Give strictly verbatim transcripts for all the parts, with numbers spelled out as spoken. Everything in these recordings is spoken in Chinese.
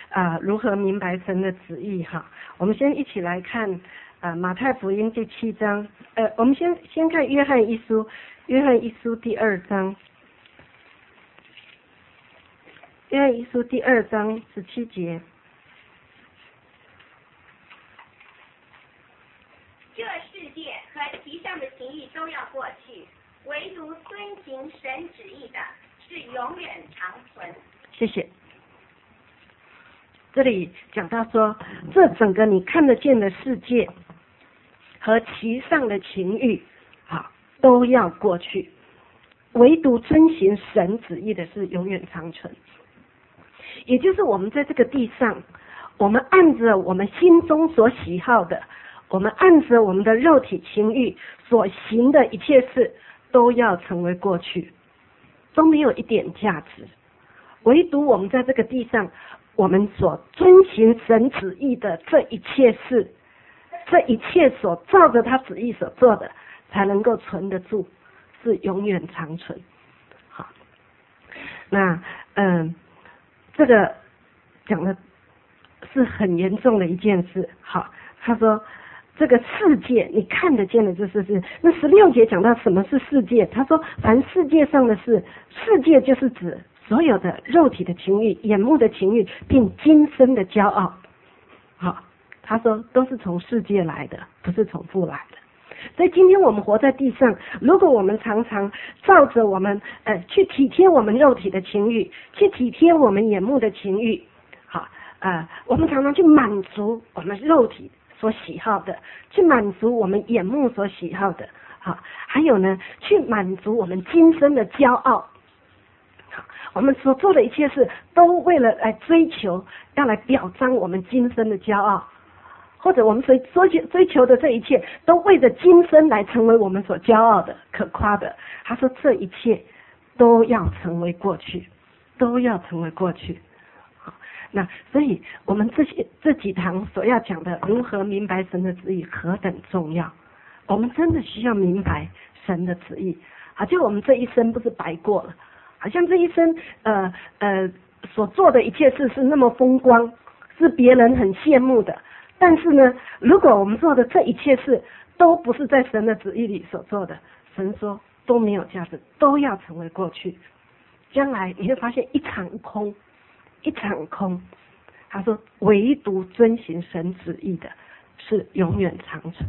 啊、呃、如何明白神的旨意哈。我们先一起来看啊、呃、马太福音第七章，呃我们先先看约翰一书，约翰一书第二章，约翰一书第二章十七节。 这世界和其上的情欲都要过去，唯独遵行神旨意的是永远长存。 谢谢。这里讲到说，这整个你看得见的世界和其上的情欲啊都要过去，唯独遵行神旨意的是永远长存。也就是我们在这个地上，我们按着我们心中所喜好的，我们按着我们的肉体情欲所行的一切事，都要成为过去，都没有一点价值。唯独我们在这个地上，我们所遵行神旨意的这一切事，这一切所照着他旨意所做的，才能够存得住，是永远长存。好，那嗯，这个讲的是很严重的一件事。好，他说这个世界你看得见的就是是，那十六节讲到什么是世界，他说凡世界上的事，世界就是指所有的肉体的情欲、眼目的情欲，并今生的骄傲。好，他说都是从世界来的，不是从父来的。所以今天我们活在地上，如果我们常常照着我们呃去体贴我们肉体的情欲，去体贴我们眼目的情欲，好呃我们常常去满足我们肉体所喜好的，去满足我们眼目所喜好的，好，还有呢，去满足我们今生的骄傲。好，我们所做的一切事，都为了来追求，要来表彰我们今生的骄傲，或者我们所追求追求的这一切，都为着今生来成为我们所骄傲的、可夸的。他说，这一切都要成为过去，都要成为过去。那所以我们这些这几堂所要讲的如何明白神的旨意何等重要，我们真的需要明白神的旨意，好像我们这一生不是白过了，好像这一生呃呃所做的一切事是那么风光，是别人很羡慕的，但是呢，如果我们做的这一切事都不是在神的旨意里所做的，神说都没有价值，都要成为过去，将来你会发现一场空，一场空。他说唯独遵行神旨意的是永远长存。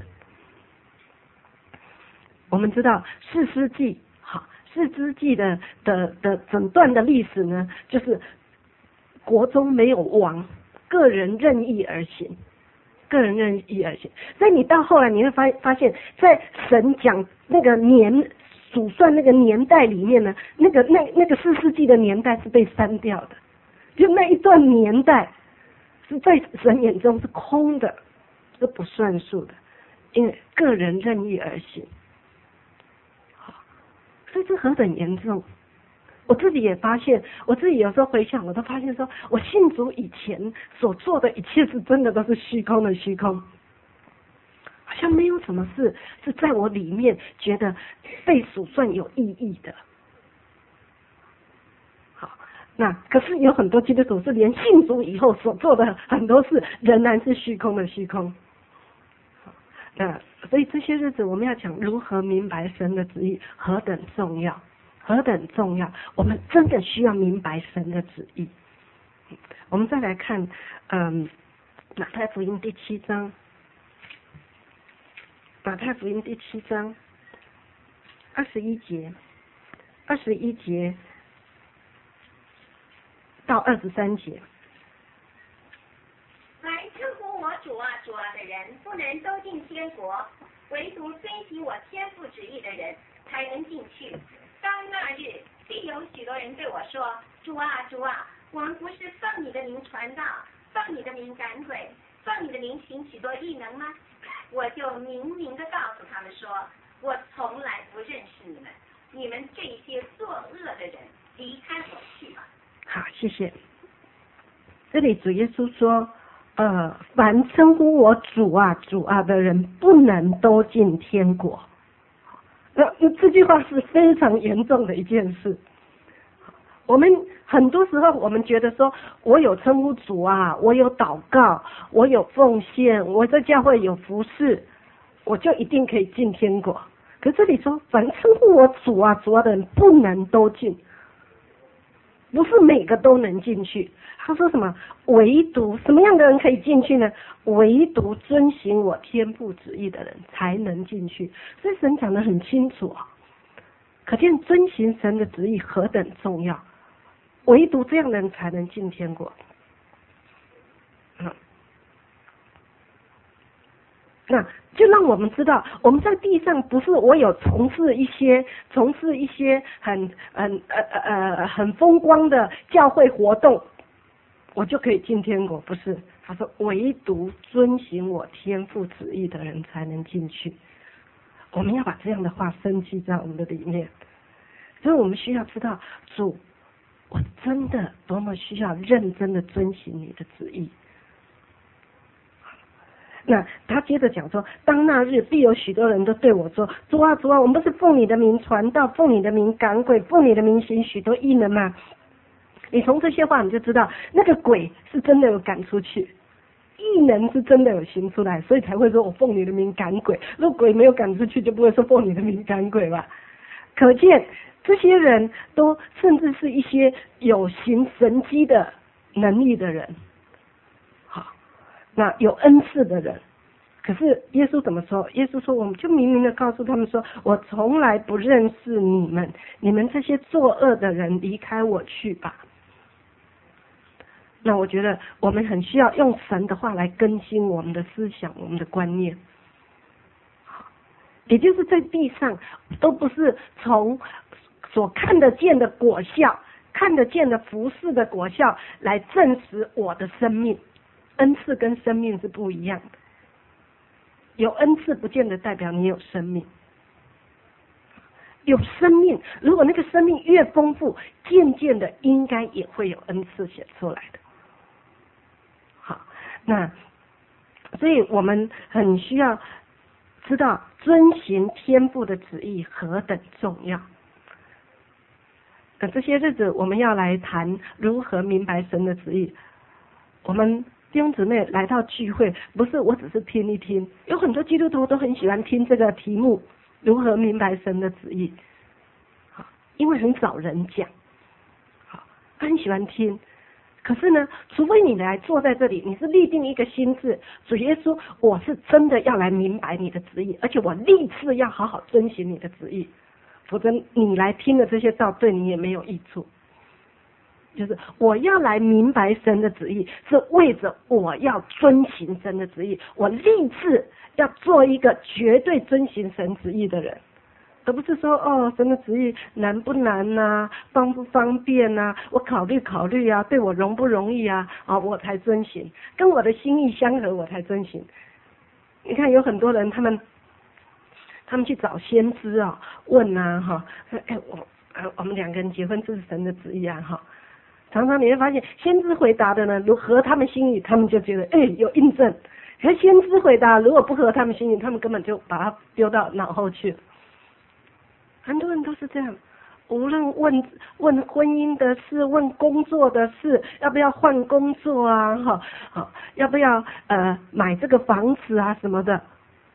我们知道士师记，好，士师记的的的整段的历史呢，就是国中没有王，个人任意而行，个人任意而行。所以你到后来你会发发现，在神讲那个年数算那个年代里面呢，那个那那个士师记的年代是被删掉的，就那一段年代是在神眼中是空的，是不算数的，因为个人任意而行。好，所以这何等严重！我自己也发现，我自己有时候回想，我都发现说，我信主以前所做的一切是真的都是虚空的虚空，好像没有什么事是在我里面觉得被数算有意义的。那可是有很多基督徒是连信主以后所做的很多事仍然是虚空的虚空。那所以这些日子我们要讲如何明白神的旨意何等重要，何等重要，我们真的需要明白神的旨意。我们再来看嗯马太福音第七章，马太福音第七章二十一节，二十一节到二十三节。 凡称呼我主啊主啊的人，不能都进天国，唯独遵行我天父旨意的人才能进去。当那日，必有许多人对我说：主啊主啊，我们不是奉你的名传道，奉你的名赶鬼，奉你的名行许多异能吗？我就明明的告诉他们说，我从来不认识你们，你们这些作恶的人，离开我去吧。 好，谢谢。这里主耶稣说，呃，凡称呼我主啊主啊的人，不能都进天国。那这句话是非常严重的一件事。我们很多时候我们觉得说，我有称呼主啊，我有祷告，我有奉献，我在教会有服侍，我就一定可以进天国。可这里说，凡称呼我主啊主啊的人，不能都进，不是每个都能进去。他说什么？唯独什么样的人可以进去呢？唯独遵行我天父旨意的人才能进去。所以神讲得很清楚啊，可见遵行神的旨意何等重要。唯独这样的人才能进天国。嗯，那就让我们知道，我们在地上不是我有从事一些从事一些很很呃呃很风光的教会活动，我就可以进天国，不是。他说，唯独遵行我天父旨意的人才能进去。我们要把这样的话深记在我们的里面，所以我们需要知道，主，我真的多么需要认真的遵行你的旨意。那他接着讲说，当那日必有许多人都对我说，主啊主啊，我们不是奉你的名传道，奉你的名赶鬼，奉你的名行许多异能吗？你从这些话你就知道，那个鬼是真的有赶出去，异能是真的有行出来，所以才会说我奉你的名赶鬼。如果鬼没有赶出去，就不会说奉你的名赶鬼吧。可见这些人都甚至是一些有行神迹的能力的人，好，那有恩赐的人。可是耶稣怎么说？耶稣说，我们就明明的告诉他们说，我从来不认识你们，你们这些作恶的人，离开我去吧。那我觉得我们很需要用神的话来更新我们的思想，我们的观念。也就是在地上都不是从所看得见的果效，看得见的服事的果效来证实我的生命。恩赐跟生命是不一样的，有恩赐不见得代表你有生命。有生命，如果那个生命越丰富，渐渐的应该也会有恩赐显出来的。好，那所以我们很需要知道遵行天父的旨意何等重要。呃，这些日子我们要来谈如何明白神的旨意。我们弟兄姊妹来到聚会，不是我只是听一听，有很多基督徒都很喜欢听这个题目，如何明白神的旨意。好，因为很少人讲，好，他很喜欢听。可是呢，除非你来坐在这里，你是立定一个心志，主耶稣，我是真的要来明白你的旨意，而且我立志要好好遵行你的旨意，否则你来听的这些道对你也没有益处。就是我要来明白神的旨意，是为着我要遵行神的旨意，我立志要做一个绝对遵行神旨意的人，而不是说哦，神的旨意难不难啊，方不方便啊，我考虑考虑啊，对我容不容易啊，啊，我才遵行，跟我的心意相合我才遵行。你看有很多人，他们他们去找先知啊，问啊哈，哎我我们两个人结婚，这是神的旨意啊哈。常常你会发现，先知回答的呢，如合他们心意，他们就觉得哎有印证；而先知回答如果不合他们心意，他们根本就把它丢到脑后去了。很多人都是这样，无论问问婚姻的事，问工作的事，要不要换工作啊？哈，好，要不要呃买这个房子啊什么的？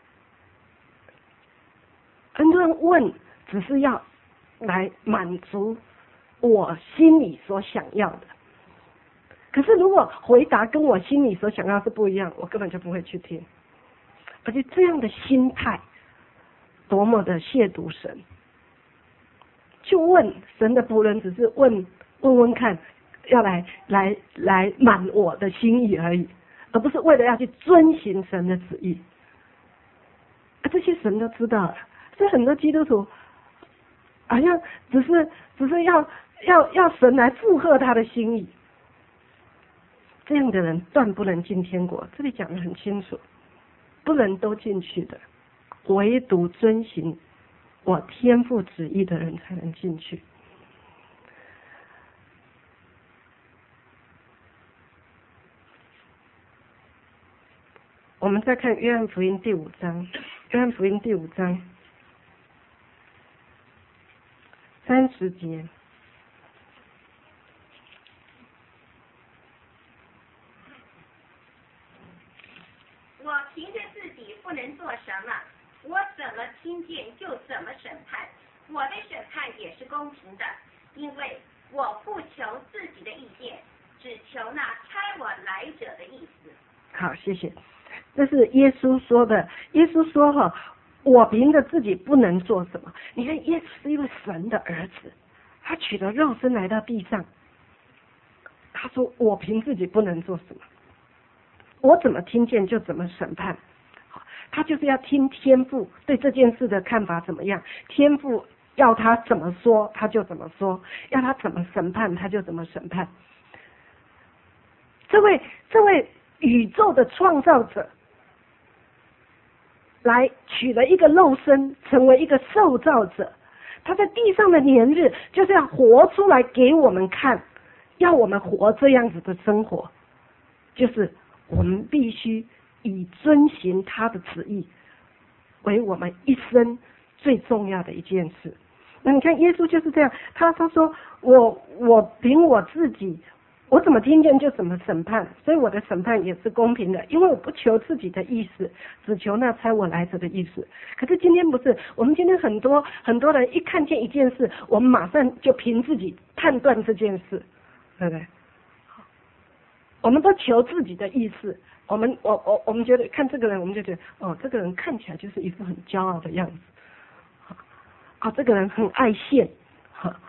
很多人问，只是要来满足我心里所想要的。可是如果回答跟我心里所想要是不一样，我根本就不会去听。而且这样的心态，多么的亵渎神！就问神的仆人，只是问问问看，要来来来满我的心意而已，而不是为了要去遵行神的旨意。啊，这些神都知道了，所以很多基督徒好像只是只是要要要神来附和他的心意。这样的人断不能进天国，这里讲得很清楚，不能都进去的，唯独遵行我天父旨意的人才能进去。我们再看约翰福音第五章，约翰福音第五章三十节。 我凭着自己不能做什么，我怎么听见就怎么审判。我的审判也是公平的，因为我不求自己的意见，只求那差我来者的意思。 好，谢谢。这是耶稣说的。耶稣说哈，我凭着自己不能做什么。你看，耶稣是一位神的儿子，他取了肉身来到地上，他说我凭自己不能做什么，我怎么听见就怎么审判。好，他就是要听天父对这件事的看法怎么样，天父要他怎么说他就怎么说，要他怎么审判他就怎么审判。这位这位宇宙的创造者来取了一个肉身，成为一个受造者，他在地上的年日就是要活出来给我们看，要我们活这样子的生活，就是我们必须以遵行他的旨意为我们一生最重要的一件事。那你看耶稣就是这样，他他说我我凭我自己，我怎么听见就怎么审判，所以我的审判也是公平的，因为我不求自己的意思，只求那差我来者的意思。可是今天不是，我们今天很多很多人一看见一件事，我们马上就凭自己判断这件事，对不对？我们都求自己的意思，我们我我我们觉得看这个人，我们就觉得哦，这个人看起来就是一副很骄傲的样子。啊、哦，这个人很爱现，哈、哦，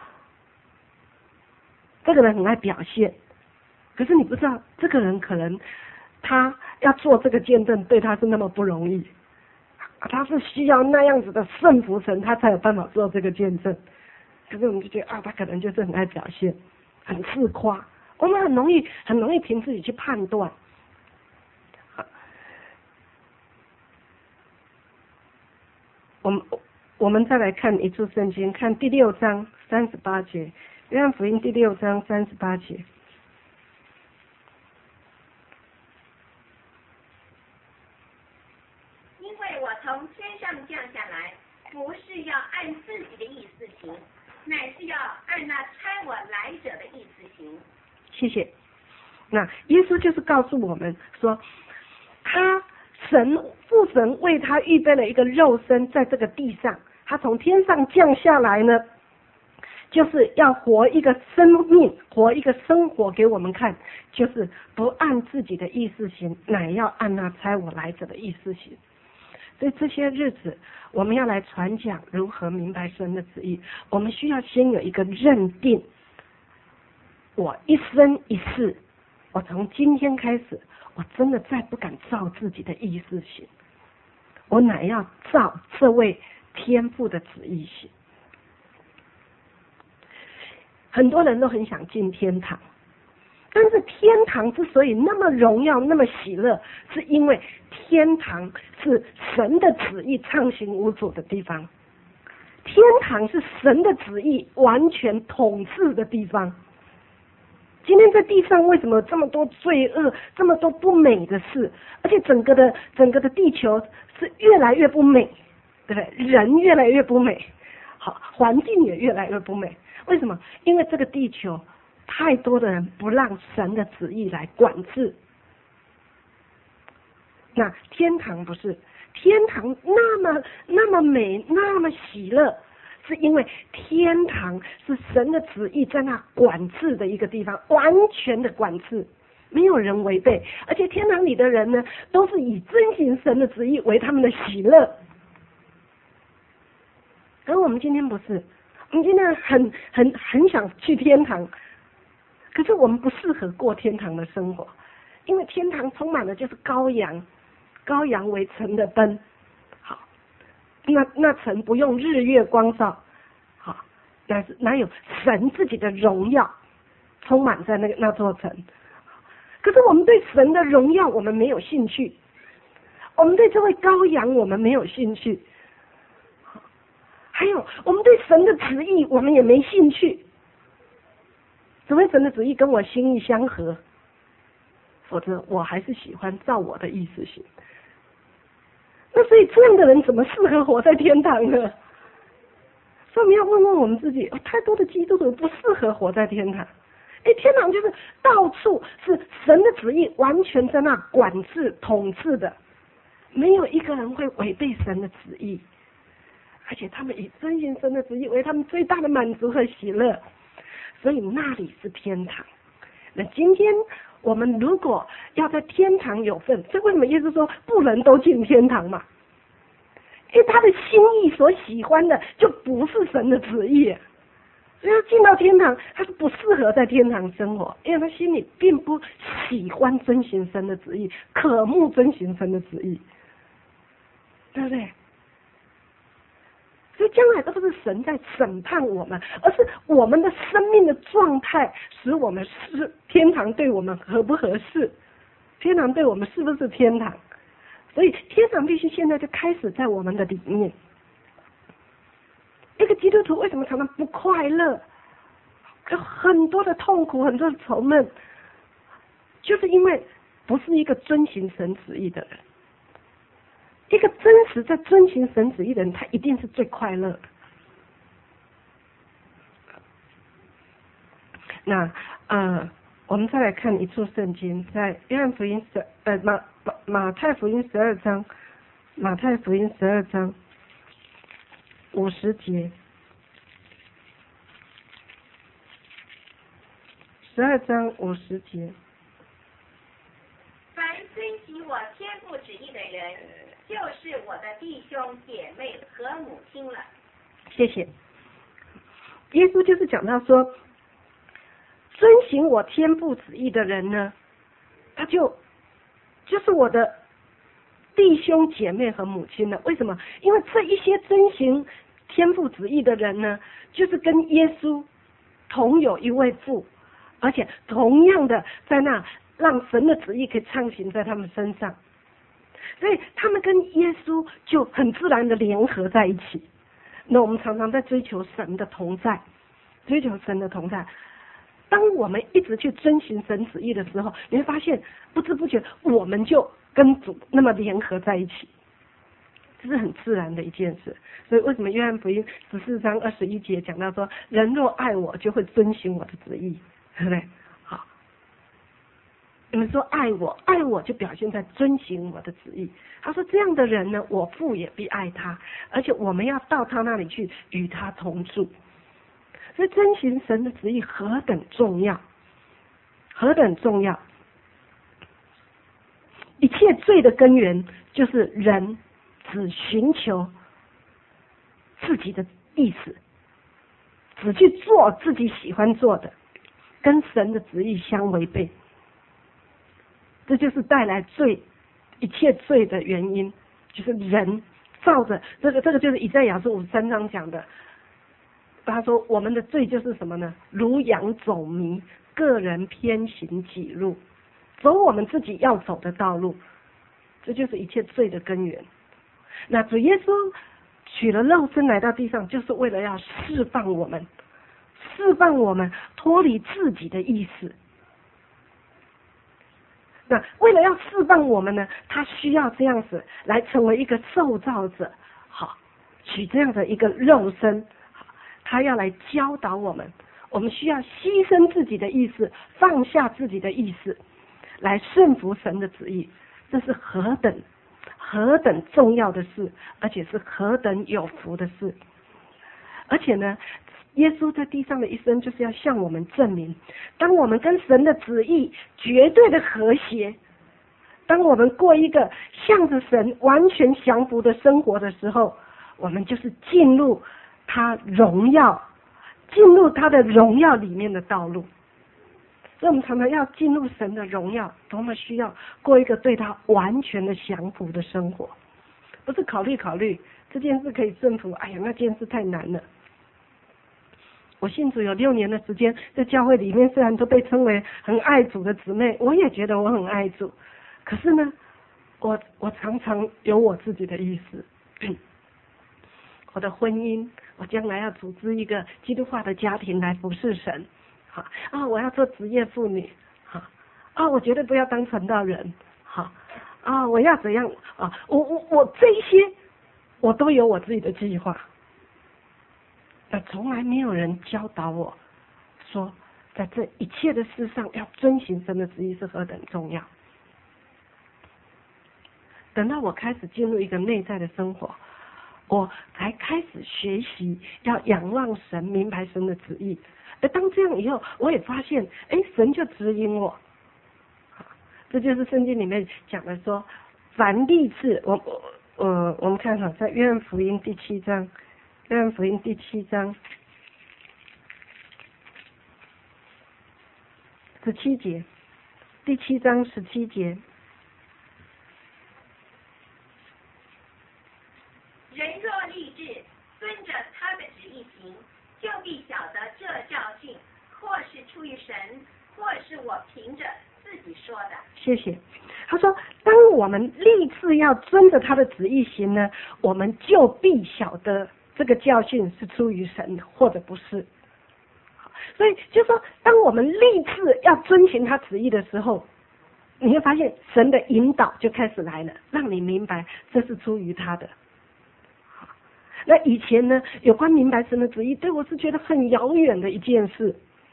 这个人很爱表现，可是你不知道，这个人可能他要做这个见证，对他是那么不容易，他是需要那样子的圣服神，他才有办法做这个见证。可是我们就觉得啊，他可能就是很爱表现，很自夸，我们很容易很容易凭自己去判断。我们。我们再来看一处圣经，看第六章三十八节，约翰福音第六章三十八节。 因为我从天上降下来，不是要按自己的意思行，乃是要按那差我来者的意思行。 谢谢。那耶稣就是告诉我们说，他神父神为他预备了一个肉身在这个地上，他从天上降下来呢，就是要活一个生命，活一个生活给我们看，就是不按自己的意思行，乃要按那差我来者的意思行。所以这些日子我们要来传讲如何明白神的旨意，我们需要先有一个认定，我一生一世，我从今天开始，我真的再不敢照自己的意思行，我乃要照这位天父的旨意行。很多人都很想进天堂，但是天堂之所以那么荣耀那么喜乐，是因为天堂是神的旨意畅行无阻的地方，天堂是神的旨意完全统治的地方。今天在地上为什么有这么多罪恶，这么多不美的事，而且整个的整个的地球是越来越不美，对不对？人越来越不美，好，环境也越来越不美。为什么？因为这个地球太多的人不让神的旨意来管制。那天堂不是，天堂那么那么美，那么喜乐，是因为天堂是神的旨意在那管制的一个地方，完全的管制，没有人违背，而且天堂里的人呢，都是以遵行神的旨意为他们的喜乐。而我们今天不是，我们今天很很很想去天堂，可是我们不适合过天堂的生活，因为天堂充满了就是羔羊，羔羊为城的灯。好，那那城不用日月光照，好，哪哪有神自己的荣耀充满在那个那座城。可是我们对神的荣耀我们没有兴趣，我们对这位羔羊我们没有兴趣，还有我们对神的旨意我们也没兴趣，除非神的旨意跟我心意相合，否则我还是喜欢照我的意思行。那所以这样的人怎么适合活在天堂呢？所以我们要问问我们自己，哦、太多的基督徒不适合活在天堂。哎，天堂就是到处是神的旨意完全在那管制统治的， 没有一个人会违背神的旨意，而且他们以遵行神的旨意为他们最大的满足和喜乐，所以那里是天堂。那今天我们如果要在天堂有份，这为什么耶稣说不能都进天堂嘛？因为他的心意所喜欢的就不是神的旨意，所以要进到天堂，他是不适合在天堂生活，因为他心里并不喜欢遵行神的旨意，渴慕遵行神的旨意，对不对？所以将来都不是神在审判我们，而是我们的生命的状态使我们是天堂对我们合不合适，天堂对我们是不是天堂。所以天堂必须现在就开始在我们的里面。一个基督徒为什么常常不快乐，有很多的痛苦，很多的愁闷，就是因为不是一个遵行神旨意的人。一个真实在遵行神旨意的人，他一定是最快乐的。那呃，我们再来看一处圣经，在约翰福音十呃马马马太福音十二章，马太福音十二章五十节，十二章五十节。 凡遵行我天父旨意的人，就是我的弟兄姐妹和母亲了。 谢谢。耶稣就是讲到说，遵行我天父旨意的人呢，他就就是我的弟兄姐妹和母亲了。为什么？因为这一些遵行天父旨意的人呢，就是跟耶稣同有一位父，而且同样的在那让神的旨意可以畅行在他们身上，所以他们跟耶稣就很自然的联合在一起。那我们常常在追求神的同在，追求神的同在。当我们一直去遵行神旨意的时候，你会发现不知不觉我们就跟主那么联合在一起，这是很自然的一件事。所以为什么约翰福音十四章二十一节讲到说，人若爱我，就会遵行我的旨意，对不对？好，你们说爱我，爱我就表现在遵行我的旨意。他说这样的人呢，我父也必爱他，而且我们要到他那里去与他同住。所以遵行神的旨意何等重要，何等重要！一切罪的根源就是人只寻求自己的意思，只去做自己喜欢做的，跟神的旨意相违背。这就是带来罪，一切罪的原因，就是人照着这个，这个就是以赛亚书五十三章讲的。他说我们的罪就是什么呢？如羊走迷，个人偏行己路，走我们自己要走的道路，这就是一切罪的根源。那主耶稣取了肉身来到地上，就是为了要释放我们，释放我们脱离自己的意思。那为了要释放我们呢，他需要这样子来成为一个受造者，好，取这样的一个肉身，他要来教导我们，我们需要牺牲自己的意思，放下自己的意思，来顺服神的旨意。这是何等何等重要的事，而且是何等有福的事。而且呢，耶稣在地上的一生就是要向我们证明，当我们跟神的旨意绝对的和谐，当我们过一个向着神完全降服的生活的时候，我们就是进入他荣耀，进入他的荣耀里面的道路。所以我们常常要进入神的荣耀，多么需要过一个对他完全的降服的生活，不是考虑考虑这件事可以顺服，哎呀那件事太难了。我信主有六年的时间，在教会里面虽然都被称为很爱主的姊妹，我也觉得我很爱主，可是呢我我常常有我自己的意思。我的婚姻，我将来要组织一个基督化的家庭来服侍神，好啊，我要做职业妇女，好啊，我绝对不要当传道人，好啊，我要怎样啊？我我我这一些，我都有我自己的计划，但从来没有人教导我说，在这一切的事上要遵行神的旨意是何等重要。 等到我开始进入一个内在的生活，我才开始学习要仰望神，明白神的旨意。而当这样以后，我也发现，哎，神就指引我。这就是圣经里面讲的说，凡立志，我我呃，我们看哈，在约翰福音第七章，约翰福音第七章十七节，第七章十七节。 人若立志遵着他的旨意行，就必晓得这教训，或是出于神，或是我凭着自己说的。 谢谢。他说，当我们立志要遵着他的旨意行呢，我们就必晓得这个教训是出于神或者不是。所以就说，当我们立志要遵循他旨意的时候，你会发现神的引导就开始来了，让你明白这是出于他的。那以前呢，有关明白神的旨意，对我是觉得很遥远的一件事。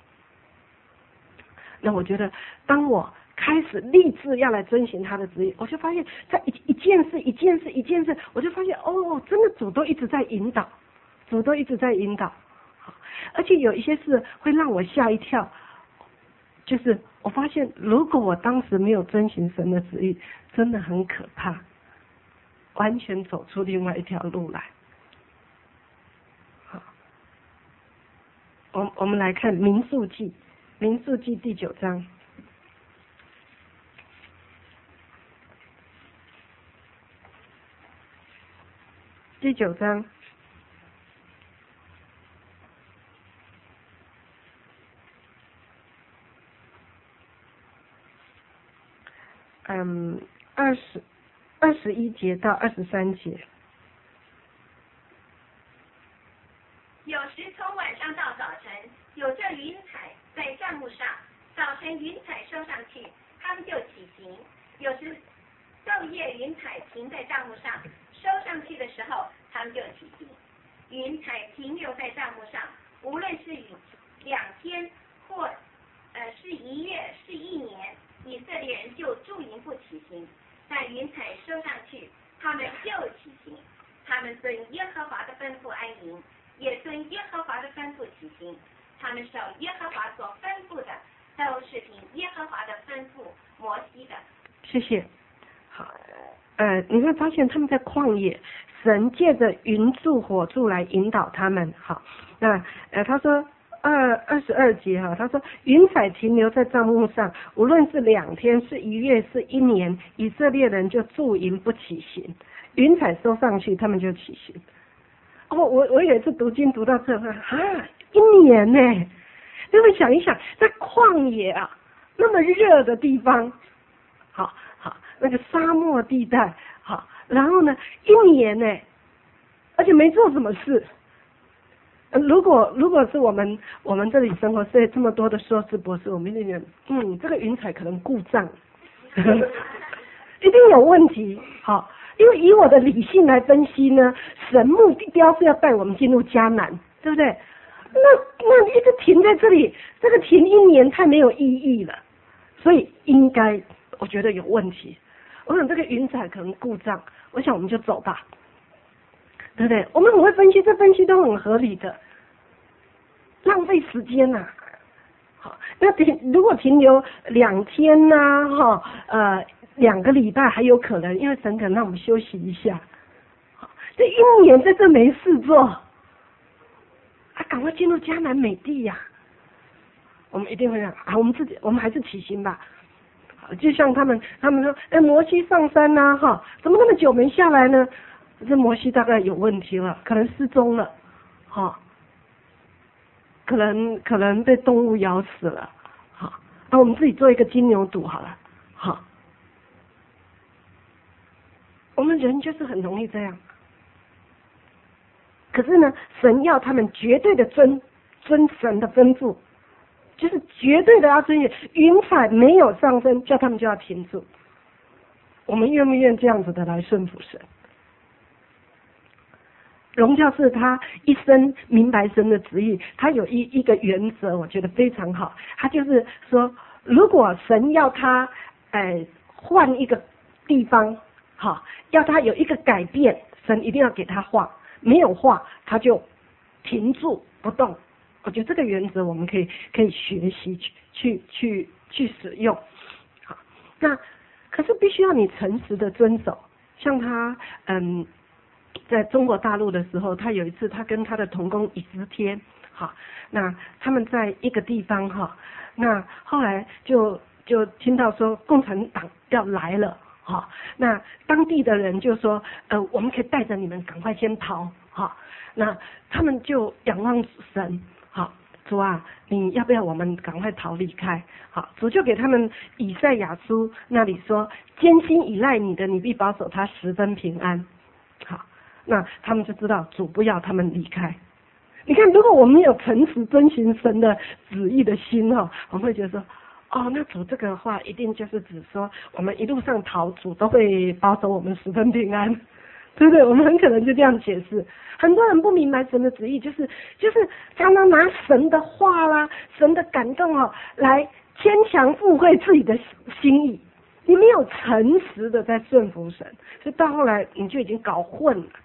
那我觉得，当我开始立志要来遵循他的旨意，我就发现，在一一件事、一件事、一件事，我就发现，哦，真的主都一直在引导，主都一直在引导。而且有一些事会让我吓一跳，就是我发现，如果我当时没有遵循神的旨意，真的很可怕，完全走出另外一条路来。好，我我们来看民数记。民数记第九章，第九章，嗯，二十二十一节到二十三节。 有时从晚上到早晨，有这云彩在帐幕上，早晨云彩收上去，他们就起行；有时昼夜云彩停在帐幕上，收上去的时候，他们就起行。云彩停留在帐幕上，无论是两天或呃是一月是一年，以色列人就驻营不起行。但云彩收上去，他们就起行。他们遵耶和华的吩咐安营，也遵耶和华的吩咐起行。他们守耶和华所吩咐的，都是凭耶和华的吩咐摩西的。 谢谢。好，呃，你会发现他们在旷野，神借着云柱火柱来引导他们。好，那呃，他说二二十二节哈，他说云彩停留在帐幕上，无论是两天、是一月、是一年，以色列人就驻营不起行。云彩收上去，他们就起行。哦，我我有一次读经读到这，啊，一年呢，你会想一想，在旷野啊，那么热的地方，好好那个沙漠地带，好，然后呢，一年呢，而且没做什么事。如果如果是我们我们这里生活是这么多的硕士博士，我们一定觉得，嗯，这个云彩可能故障，一定有问题，好。因为以我的理性来分析呢，神目标是要带我们进入迦南，对不对？那那一直停在这里，这个停一年太没有意义了，所以应该我觉得有问题。我想这个云彩可能故障，我想我们就走吧，对不对？我们很会分析，这分析都很合理的，浪费时间呐、啊。好，那停如果停留两天呐、啊，哈，呃。两个礼拜还有可能，因为神可能让我们休息一下。这一年在这没事做，啊，赶快进入迦南美地呀、啊！我们一定会想啊，我们自己，我们还是起行吧。就像他们，他们说，哎，摩西上山呐、啊，哈，怎么那么久没下来呢？这摩西大概有问题了，可能失踪了，哈，可能可能被动物咬死了，好，那我们自己做一个金牛犊好了，好。我们人就是很容易这样，可是呢，神要他们绝对的遵遵神的吩咐，就是绝对的要遵循。云彩没有上升，叫他们就要停住。我们愿不愿这样子的来顺服神？荣教士他一生明白神的旨意，他有一一个原则，我觉得非常好。他就是说，如果神要他，呃，换一个地方。 好，要他有一个改变，神一定要给他话，没有话他就停住不动。我觉得这个原则我们可以可以学习去去去去使用。好，那可是必须要你诚实的遵守。像他嗯，在中国大陆的时候，他有一次他跟他的同工以直天，好，那他们在一个地方哈，那后来就就听到说共产党要来了，好，那当地的人就说，呃，我们可以带着你们赶快先逃，好，那他们就仰望神。好，主啊，你要不要我们赶快逃离开？好，主就给他们以赛亚书那里说，艰辛依赖你的，你必保守他十分平安。好，那他们就知道主不要他们离开。你看，如果我们有诚实遵行神的旨意的心哈，我们会觉得说，哦，那主这个话一定就是指说，我们一路上逃，主都会保守我们十分平安。对不对？我们很可能就这样解释。很多人不明白神的旨意，就是就是常常拿神的话啦、神的感动哦，来牵强附会自己的心意。你没有诚实的在顺服神，所以到后来你就已经搞混了。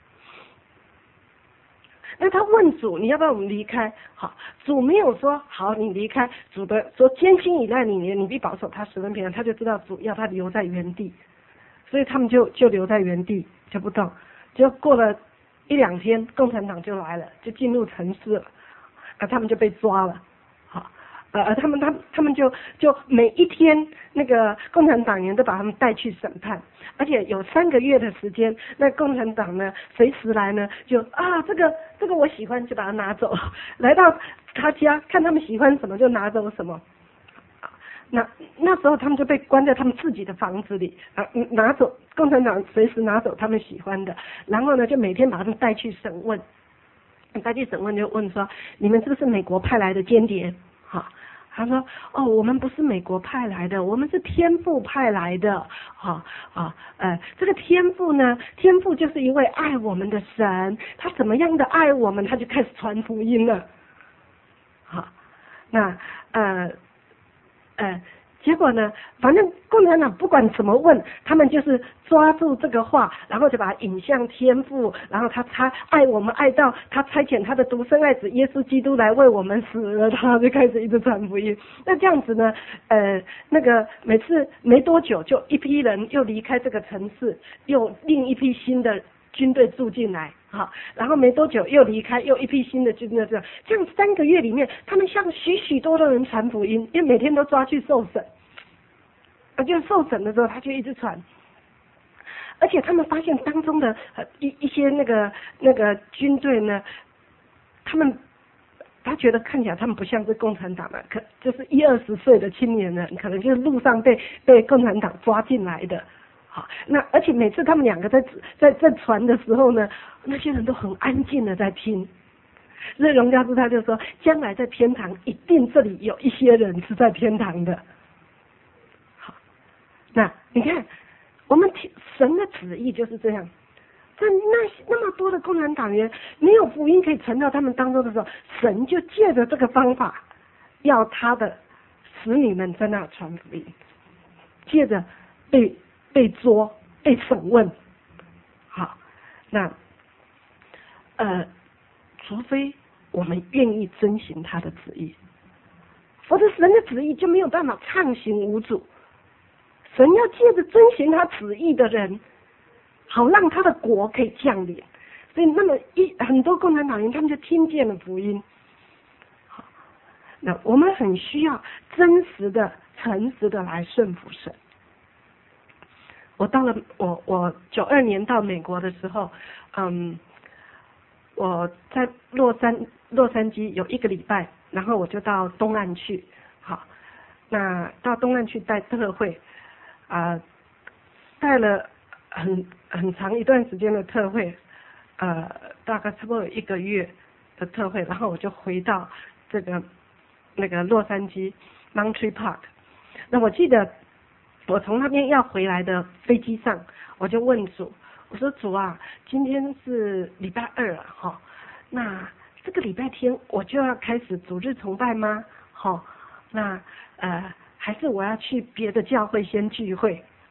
那他问主，你要不要我们离开？好，主没有说好你离开，主的说艰辛依赖你，你必保守他十分平安，他就知道主要他留在原地，所以他们就就留在原地。就不动，就过了一两天，共产党就来了，就进入城市了，啊，他们就被抓了，好，呃，他们他他们就就每一天那个共产党员都把他们带去审判，而且有三个月的时间，那共产党呢随时来呢就啊这个这个我喜欢就把它拿走，来到他家看他们喜欢什么就拿走什么。那那时候他们就被关在他们自己的房子里啊，拿走共产党随时拿走他们喜欢的，然后呢就每天把他们带去审问，带去审问就问说你们是不是美国派来的间谍？哈，他说哦我们不是美国派来的，我们是天父派来的，哈啊呃这个天父呢，天父就是一位爱我们的神，他怎么样的爱我们，他就开始传福音了，好，那呃。呃，结果呢，反正共产党不管怎么问，他们就是抓住这个话，然后就把它引向天父，然后他他爱我们爱到他差遣他的独生爱子耶稣基督来为我们死了，他就开始一直传福音。那这样子呢，呃，那个每次没多久就一批人又离开这个城市，又另一批新的军队住进来。好，然后没多久又离开，又一批新的军队，这样这样三个月里面，他们向许许多多人传福音，因为每天都抓去受审，啊，就受审的时候他就一直传，而且他们发现当中的呃一一些那个那个军队呢，他们他觉得看起来他们不像是共产党的，可就是一二十岁的青年人，可能就是路上被被共产党抓进来的。好，那而且每次他们两个在在在传的时候呢，那些人都很安静的在听。所以荣家师他就说，将来在天堂一定这里有一些人是在天堂的。好，那你看我们神的旨意就是这样，在那那么多的共产党员没有福音可以传到他们当中的时候，神就借着这个方法，要他的使女们在那传福音，借着被。被捉、被审问，好，那呃，除非我们愿意遵行他的旨意，否则神的旨意就没有办法畅行无阻。神要借着遵行他旨意的人，好让他的国可以降临。所以，那么一很多共产党员他们就听见了福音。好，那我们很需要真实的、诚实的来顺服神。我到了我我九二年到美国的时候，嗯，我在洛杉洛杉矶有一个礼拜，然后我就到东岸去，好，那到东岸去带特会，啊、呃，带了很很长一段时间的特会，呃，大概差不多有一个月的特会，然后我就回到这个那个洛杉矶 Monterey Park， 那我记得。我从那边要回来的飞机上，我就问主，我说主啊，今天是礼拜二了哈，那这个礼拜天我就要开始主日崇拜吗？哈，那呃还是我要去别的教会先聚会？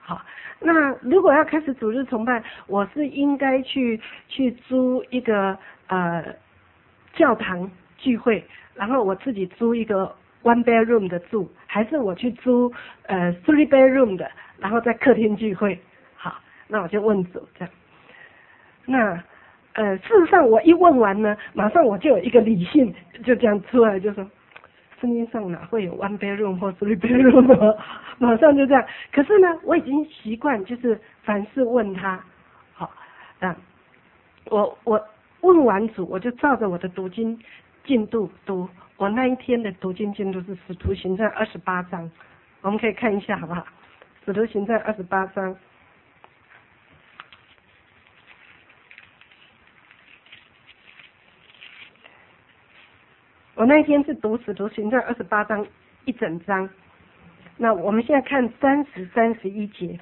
好，那如果要开始主日崇拜，我是应该去去租一个呃教堂聚会，然后我自己租一个 one bedroom 的住，还是我去租呃 three bedroom 的，然后在客厅聚会？好，那我就问主这样。那呃事实上我一问完呢，马上我就有一个理性就这样出来，就说圣经上哪会有 one bedroom 或 three bedroom 呢？马上就这样。可是呢，我已经习惯就是凡事问他，好，啊，我我问完主，我就照着我的读经进度读。我那一天的读经进度是《使徒行传》二十八章，我们可以看一下好不好？《使徒行传》二十八章。我那一天是读《使徒行传》二十八章一整章。那我们现在看三十、三十一节。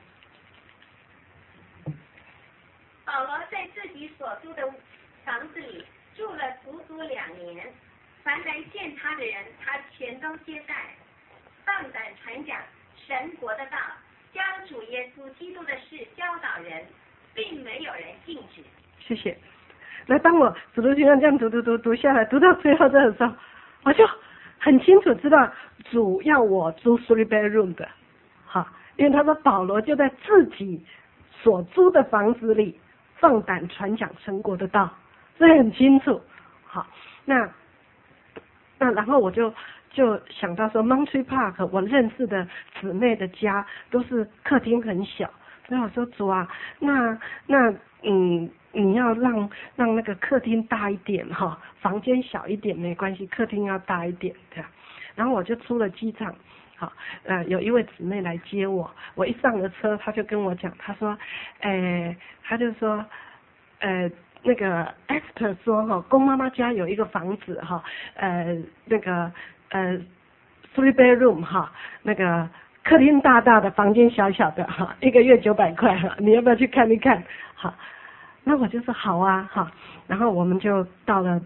保罗在自己所住的房子里住了足足两年，凡来见他的人，他全都接待，放胆传讲神国的道，将主耶稣基督的事教导人，并没有人禁止。 谢谢。那当我使徒行传这样读读读读下来，读到最后这的时候，我就很清楚知道主要我租 three bedroom 的，好，因为他说保罗就在自己所租的房子里放胆传讲神国的道，这很清楚。好，那那然后我就就想到说 Monterey Park 我认识的姊妹的家都是客厅很小，所以我说主啊，那那嗯。你要让让那个客厅大一点哈、哦，房间小一点没关系，客厅要大一点这样。然后我就出了机场，好，呃，有一位姊妹来接我，我一上了车，她就跟我讲，她说，呃，她就说，呃，那个 Esther 说哈、哦，龚妈妈家有一个房子哈、哦，呃，那个呃 three bedroom 哈、哦，那个客厅大大的，房间小小的哈，一个月九百块哈，你要不要去看一看？好。那我就说好啊，哈，然后我们就到了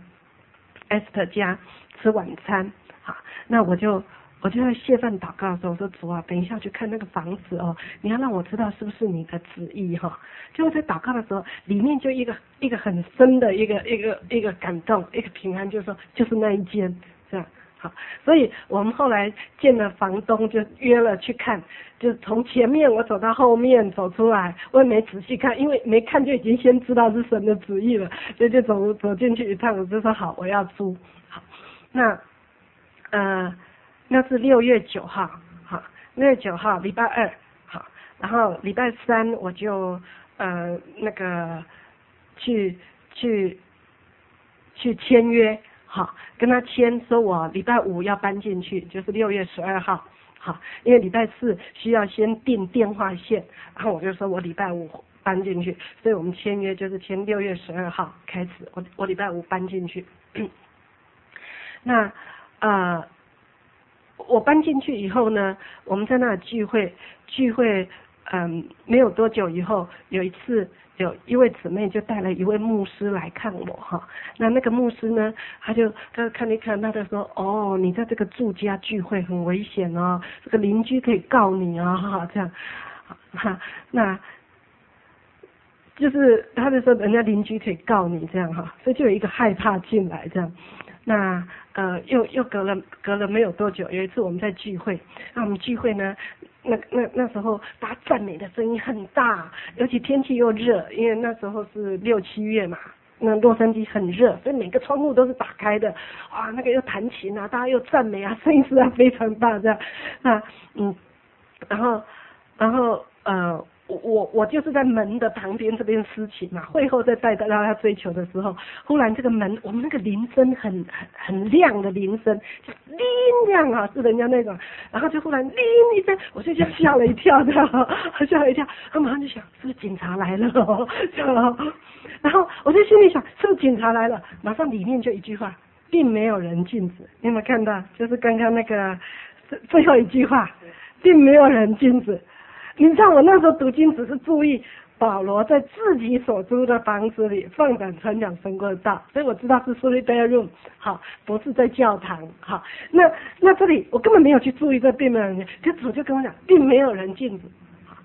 Esther 家吃晚餐，好，那我就我就在谢饭祷告的时候，我说主啊，等一下去看那个房子哦，你要让我知道是不是你的旨意哈。就在祷告的时候，里面就一个一个很深的一个一个一个感动，一个平安，就是说就是那一间这样。好，所以我们后来见了房东，就约了去看，就从前面我走到后面走出来，我也没仔细看，因为没看就已经先知道是神的旨意了，所以就走走进去一趟，我就说好，我要租。好，那呃那是六月九号，好，六月九号礼拜二，好，然后礼拜三我就呃那个去去去签约。好，跟他签说我礼拜五要搬进去，就是六月十二号。好，因为礼拜四需要先订电话线，然后我就说我礼拜五搬进去，所以我们签约就是签六月十二号开始，我我礼拜五搬进去。那呃，我搬进去以后呢，我们在那聚会聚会，嗯，没有多久以后，有一次。有一位姊妹就带了一位牧师来看我哈，那那个牧师呢，他就他看一看，他就说哦，你在这个住家聚会很危险哦，这个邻居可以告你啊、哦、哈，这样，哈，那就是他就说人家邻居可以告你这样哈，所以就有一个害怕进来这样，那呃又又隔了隔了没有多久，有一次我们在聚会，那我们聚会呢。那那那时候大家赞美的声音很大，尤其天气又热，因为那时候是六七月嘛，那洛杉矶很热，所以每个窗户都是打开的，啊，那个又弹琴啊，大家又赞美啊，声音实在非常大这样，那嗯，然后然后呃。我我就是在门的旁边这边司琴嘛，会后在带大家追求的时候，忽然这个门，我们那个铃声很很很亮的铃声，就铃亮啊，是人家那种，然后就忽然铃一声，我就吓了一跳的，吓了一跳，他马上就想是不是警察来了哦，然后我就心里想是不是警察来了，马上里面就一句话，并没有人禁止，你有没有看到？就是刚刚那个最后一句话，并没有人禁止。你知道我那时候读经只是注意保罗在自己所租的房子里放胆传讲神国的道，所以我知道是 three bedroom， 好，不是在教堂，好，那那这里我根本没有去注意这并没有人，就主就跟我讲，并没有人禁止，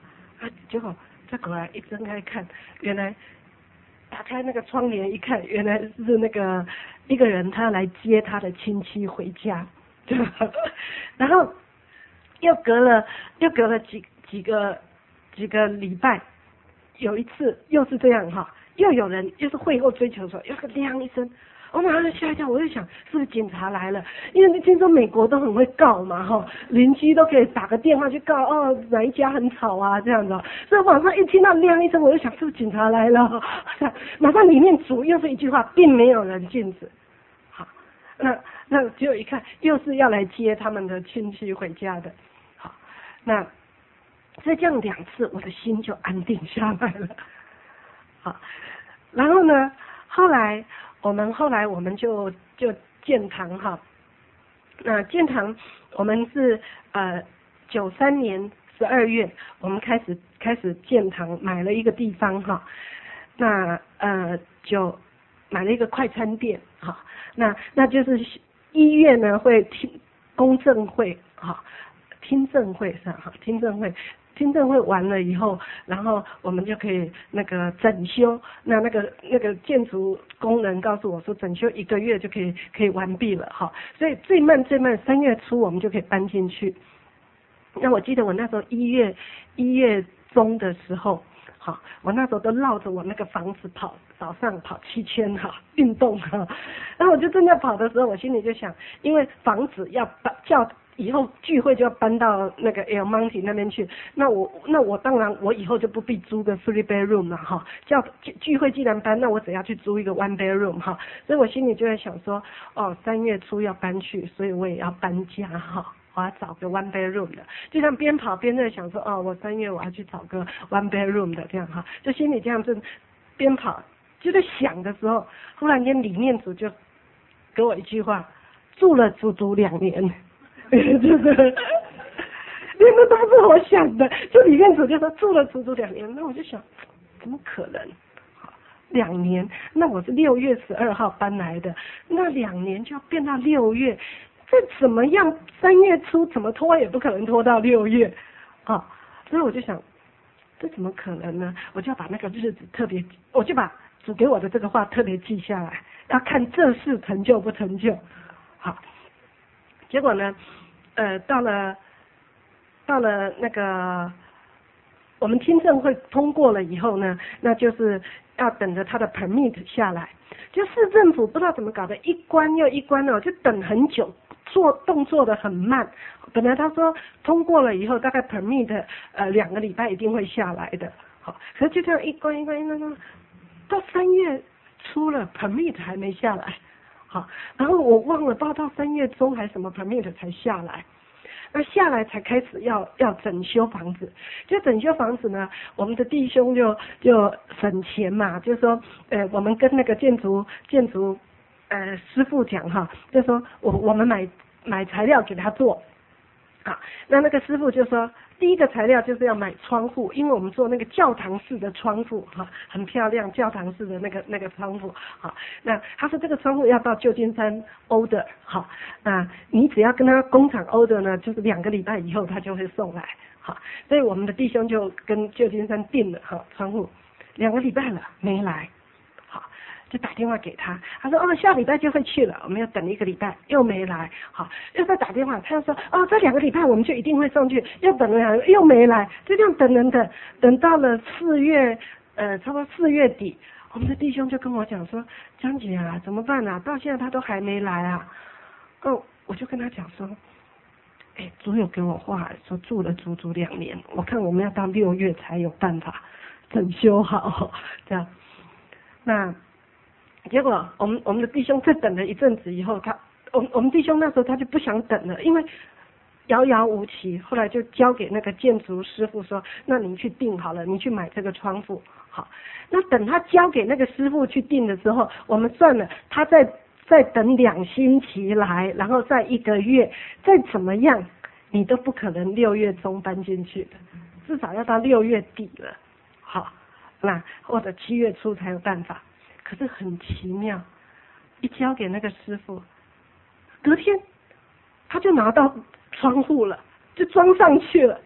啊，结果再过来一睁开看，原来打开那个窗帘一看，原来是那个一个人他要来接他的亲戚回家，然后又隔了又隔了几几个几个礼拜，有一次又是这样哈，又有人又是会后追求的时候，又是亮一声。我马上吓一跳，我就想是不是警察来了？因为听说美国都很会告嘛，哈，邻居都可以打个电话去告，哦，哪一家很吵啊，这样子。所以晚上一听到亮一声，我就想是不是警察来了？马上里面煮又是一句话，并没有人禁止。好，那那结果一看，又是要来接他们的亲戚回家的。好，那所以这样两次，我的心就安定下来了。好，然后呢，后来。我们后来我们就就建堂哈，那建堂我们是呃九三年十二月我们开始开始建堂，买了一个地方哈，那呃就买了一个快餐店哈，那那就是一月呢会听公证会哈，听证会是哈，听证会。听证会完了以后，然后我们就可以那个整修。那那个那个建筑工人告诉我说，整修一个月就可以可以完毕了哈。所以最慢最慢三月初我们就可以搬进去。那我记得我那时候一月一月中的时候，好，我那时候都绕着我那个房子跑，早上跑七圈哈，运动哈。然后我就正在跑的时候，我心里就想，因为房子要搬叫。以后聚会就要搬到那个 El Monte 那边去，那我那我当然我以后就不必租个 three bedroom 了哈，叫聚会既然搬，那我只要去租一个 one bedroom 哈，所以我心里就在想说，哦，三月初要搬去，所以我也要搬家哈，我要找个 one bedroom 的，就像边跑边在想说，哦，我三月我要去找个 one bedroom 的这样哈，就心里这样子边跑就在想的时候，忽然间里面主就给我一句话，住了足足两年。就是连那都不是我想的，就里面主就说住了足足两年，那我就想，怎么可能？两年，那我是六月十二号搬来的，那两年就要变到六月，这怎么样？三月初怎么拖也不可能拖到六月啊！所以我就想，这怎么可能呢？我就要把那个日子特别，我就把主给我的这个话特别记下来，要看这事成就不成就。好。结果呢，呃，到了到了那个我们听证会通过了以后呢，那就是要等着他的 permit 下来。就市政府不知道怎么搞的，一关又一关哦，就等很久，做动作的很慢。本来他说通过了以后，大概 permit 呃两个礼拜一定会下来的，好，可是就这样一关一关一关，到三月初了 permit 还没下来。好，然后我忘了，报到三月中还什么 permit 才下来，那下来才开始要要整修房子。就整修房子呢，我们的弟兄就就省钱嘛，就说呃我们跟那个建筑建筑呃师傅讲哈，就说我我们买买材料给他做，好，那那个师傅就说。第一个材料就是要买窗户，因为我们做那个教堂式的窗户哈，很漂亮，教堂式的那个那个窗户好。那他说这个窗户要到旧金山 order 好，那你只要跟他工厂 order 呢，就是两个礼拜以后他就会送来好。所以我们的弟兄就跟旧金山订了哈窗户，两个礼拜了没来，好。就打电话给他，他说哦下礼拜就会去了，我们要等一个礼拜又没来，好，又再打电话，他又说哦这两个礼拜我们就一定会送去，又等了又没来，就这样等等等，等到了四月呃差不多四月底，我们的弟兄就跟我讲说江姐啊怎么办啊，到现在他都还没来啊，哦我就跟他讲说，哎主有给我话说住了足足两年，我看我们要到六月才有办法整修好这样，那。结果我们我们的弟兄再等了一阵子以后，他我我们弟兄那时候他就不想等了，因为遥遥无期。后来就交给那个建筑师傅说，那你去订好了，你去买这个窗户。好，那等他交给那个师傅去订的时候，我们算了，他再再等两星期来，然后再一个月，再怎么样，你都不可能六月中搬进去的，至少要到六月底了。好，那或者七月初才有办法。可是很奇妙，一交给那个师傅，隔天他就拿到窗户了，就装上去了。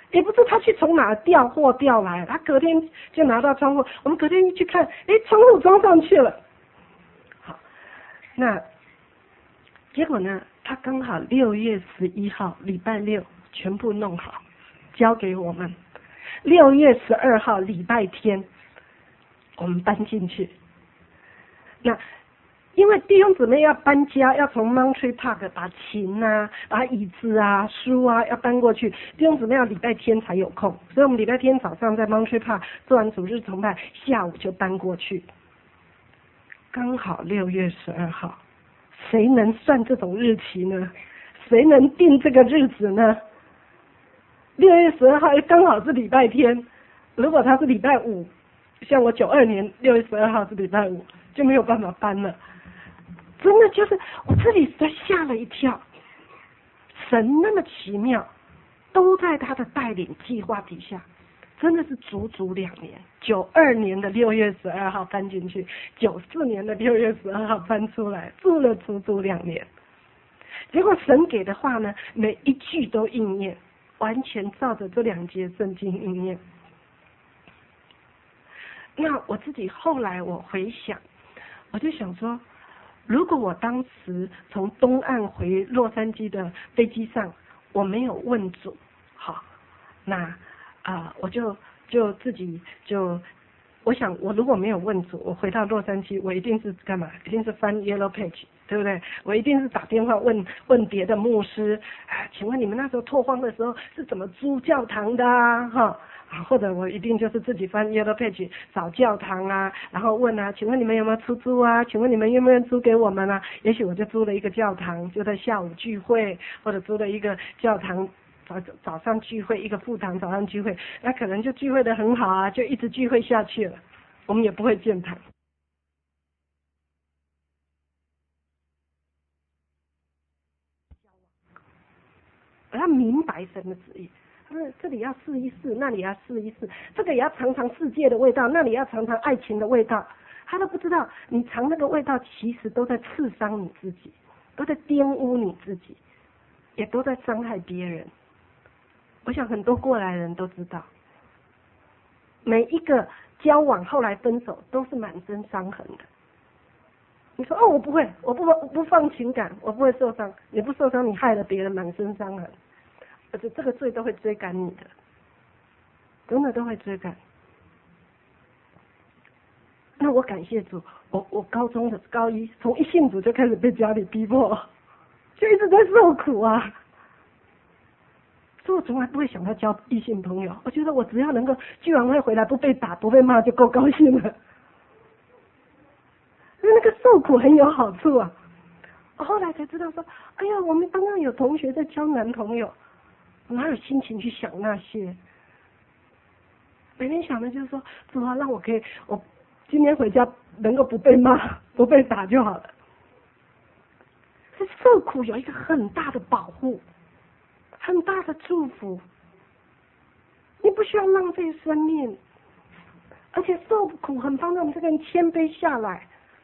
也不知他去从哪调货调来，他隔天就拿到窗户，我们隔天一去看，哎，窗户装上去了。好，那结果呢，他刚好六月十一号礼拜六全部弄好，交给我们。六月十二号礼拜天，我们搬进去。那因为弟兄姊妹要搬家，要从 Montreal Park 把琴啊、把椅子啊、书啊要搬过去，弟兄姊妹要礼拜天才有空，所以我们礼拜天早上在 Montreal Park 做完主日崇拜，下午就搬过去。刚好六月十二号，谁能算这种日期呢？谁能定这个日子呢？六月十二号刚好是礼拜天，如果他是礼拜五，像我九二年六月十二号是礼拜五，就没有办法搬了。真的就是我自己在吓了一跳，神那么奇妙，都在他的带领计划底下，真的是足足两年。九二年的六月十二号搬进去，九四年的六月十二号搬出来，住了足足两年。结果神给的话呢，每一句都应验，完全照着这两节圣经应验。那我自己后来我回想，我就想说，如果我当时从东岸回洛杉矶的飞机上，我没有问主，好，那啊、呃、我就就自己就，我想我如果没有问主，我回到洛杉矶，我一定是干嘛？一定是翻 Yellow Page， 对不对？我一定是打电话问问别的牧师，啊，请问你们那时候拓荒的时候是怎么租教堂的啊？哈。啊，或者我一定就是自己翻 Yellow Page 找教堂啊，然后问啊，请问你们有没有出租啊？请问你们愿不愿意租给我们啊？也许我就租了一个教堂，就在下午聚会，或者租了一个教堂早早上聚会，一个副堂早上聚会，那可能就聚会的很好啊，就一直聚会下去了，我们也不会建堂。要明白神的旨意。嗯，这里要试一试，那里要试一试，这个也要尝尝世界的味道，那里要尝尝爱情的味道。他都不知道，你尝那个味道，其实都在刺伤你自己，都在玷污你自己，也都在伤害别人。我想很多过来人都知道，每一个交往后来分手都是满身伤痕的。你说哦，我不会，我不我不放情感，我不会受伤。你不受伤，你害了别人满身伤痕。而且这个罪都会追赶你的，真的都会追赶。那我感谢主，我我高中的高一从一信主就开始被家里逼迫，就一直在受苦啊。所以我从来不会想要交异性朋友，我觉得我只要能够聚完会回来不被打不被骂就够高兴了。因为那个受苦很有好处啊。我后来才知道说，哎呀，我们刚刚有同学在交男朋友。哪有心情去想那些？每天想的就是说，主啊，让我可以，我今天回家能够不被骂、不被打就好了。是受苦有一个很大的保护，很大的祝福。你不需要浪费生命，而且受苦很帮助我们这个人谦卑下来。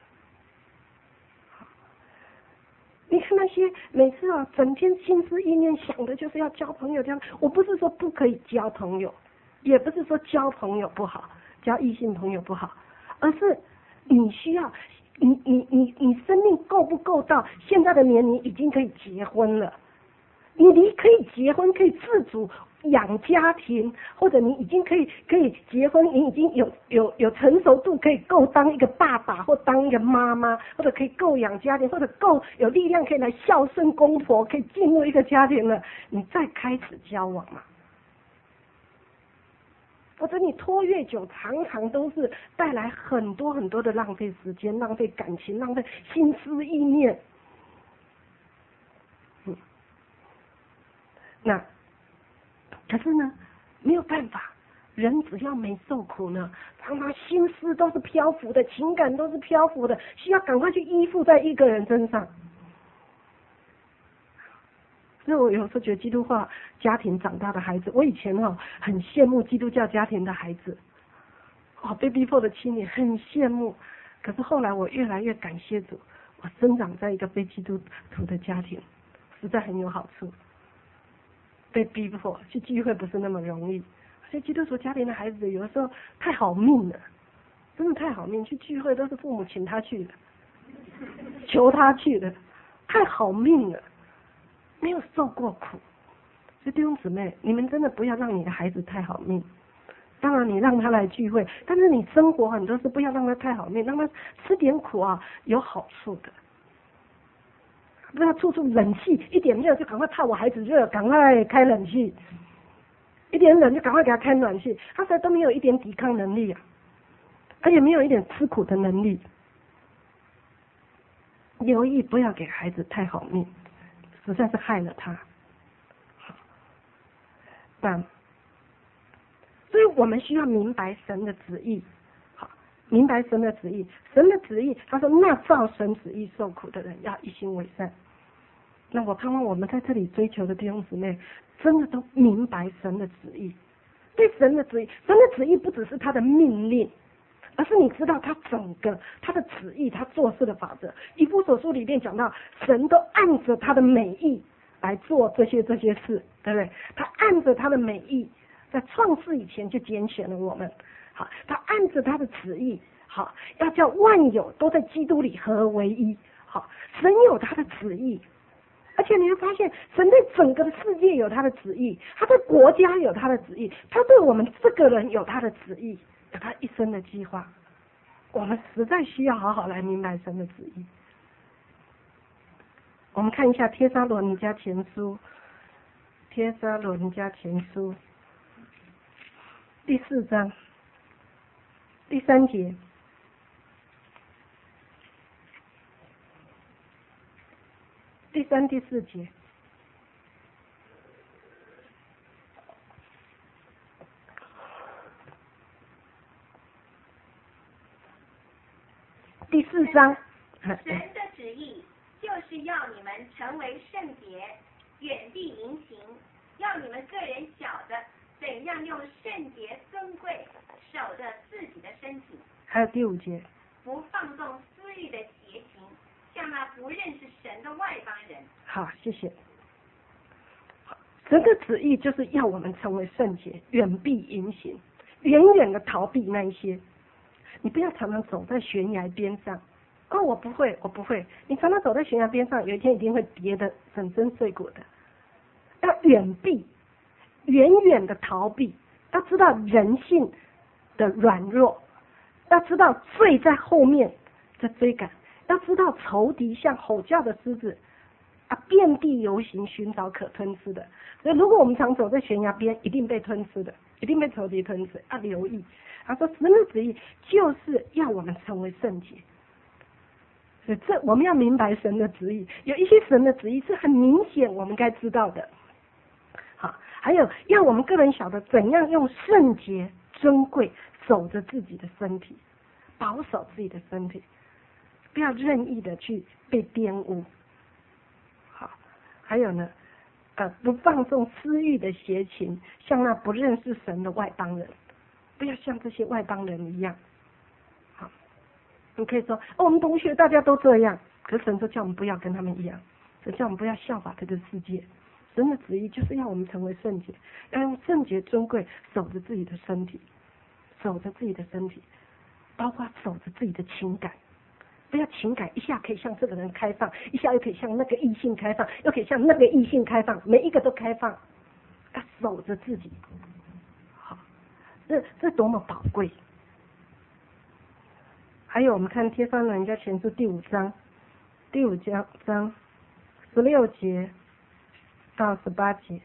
你看那些每次啊，整天心思意念想的就是要交朋友这样。我不是说不可以交朋友，也不是说交朋友不好，交异性朋友不好，而是你需要，你你你你生命够不够到现在的年龄已经可以结婚了，你离可以结婚，可以自主养家庭，或者你已经可以可以结婚，你已经有有有成熟度，可以够当一个爸爸或当一个妈妈，或者可以够养家庭，或者够有力量可以来孝顺公婆，可以进入一个家庭了，你再开始交往嘛。否则你拖越久，常常都是带来很多很多的浪费时间、浪费感情、浪费心思意念。嗯，那。可是呢，没有办法，人只要没受苦呢，常常心思都是漂浮的，情感都是漂浮的，需要赶快去依附在一个人身上。所以我有时候觉得基督化家庭长大的孩子，我以前哦很羡慕基督教家庭的孩子，哦被逼迫的七年很羡慕，可是后来我越来越感谢主，我生长在一个非基督徒的家庭，实在很有好处。 被逼迫去聚会，不是那么容易。所以基督徒家庭的孩子有的时候太好命了，真的太好命，去聚会都是父母请他去的，求他去的，太好命了，没有受过苦。所以弟兄姊妹，你们真的不要让你的孩子太好命。当然你让他来聚会，但是你生活很多事不要让他太好命，让他吃点苦啊，有好处的。不要处处冷气，一点热就赶快怕我孩子热，赶快开冷气。一点冷就赶快给他开暖气，他实在都没有一点抵抗能力啊，而且没有一点吃苦的能力。留意不要给孩子太好命，实在是害了他。但，所以我们需要明白神的旨意，好，明白神的旨意。神的旨意，他说那照神旨意受苦的人要一心为善。那我盼望我们在这里追求的弟兄姊妹，真的都明白神的旨意。对神的旨意，神的旨意不只是他的命令，而是你知道他整个他的旨意，他做事的法则。以弗所书里面讲到，神都按着他的美意来做这些这些事，对不对？他按着他的美意，在创世以前就拣选了我们。好，他按着他的旨意，好，要叫万有都在基督里合而为一。好，神有他的旨意。而且你会发现，神对整个的世界有他的旨意，他对国家有他的旨意，他对我们这个人有他的旨意，有他一生的计划。我们实在需要好好来明白神的旨意。我们看一下帖撒罗尼迦前书，帖撒罗尼迦前书第四章第三节。第三、第四节，第四章。 神的旨意就是要你们成为圣洁，远避淫行，要你们个人晓得怎样用圣洁尊贵守着自己的身体。 还有第五节， 不放纵私欲的邪情，像那不认识神的外邦人。 好，谢谢。神的旨意就是要我们成为圣洁，远避淫行，远远的逃避那一些。你不要常常走在悬崖边上。哦，我不会，我不会。你常常走在悬崖边上，有一天一定会跌得粉身碎骨的。要远避，远远的逃避。要知道人性的软弱，要知道罪在后面的追赶。要知道仇敌像吼叫的狮子啊，遍地游行，寻找可吞吃的。所以如果我们常走在悬崖边，一定被吞吃的，一定被仇敌吞吃，要留意。他说神的旨意就是要我们成为圣洁。所以这我们要明白神的旨意，有一些神的旨意是很明显我们该知道的。好，还有要我们个人晓得怎样用圣洁尊贵守着自己的身体，保守自己的身体，不要任意的去被玷污。好，还有呢，呃，不放纵私欲的邪情，像那不认识神的外邦人，不要像这些外邦人一样。好，你可以说，哦，我们同学大家都这样，可是神说叫我们不要跟他们一样，神叫我们不要效法这个世界。神的旨意就是要我们成为圣洁，要用圣洁尊贵守着自己的身体，守着自己的身体，包括守着自己的情感。不要情感一下可以向这个人开放，一下又可以向那个异性开放，又可以向那个异性开放，每一个都开放，要守着自己。好，这这多么宝贵！还有我们看帖撒罗尼迦前书第五章，第五章章十六节到十八节，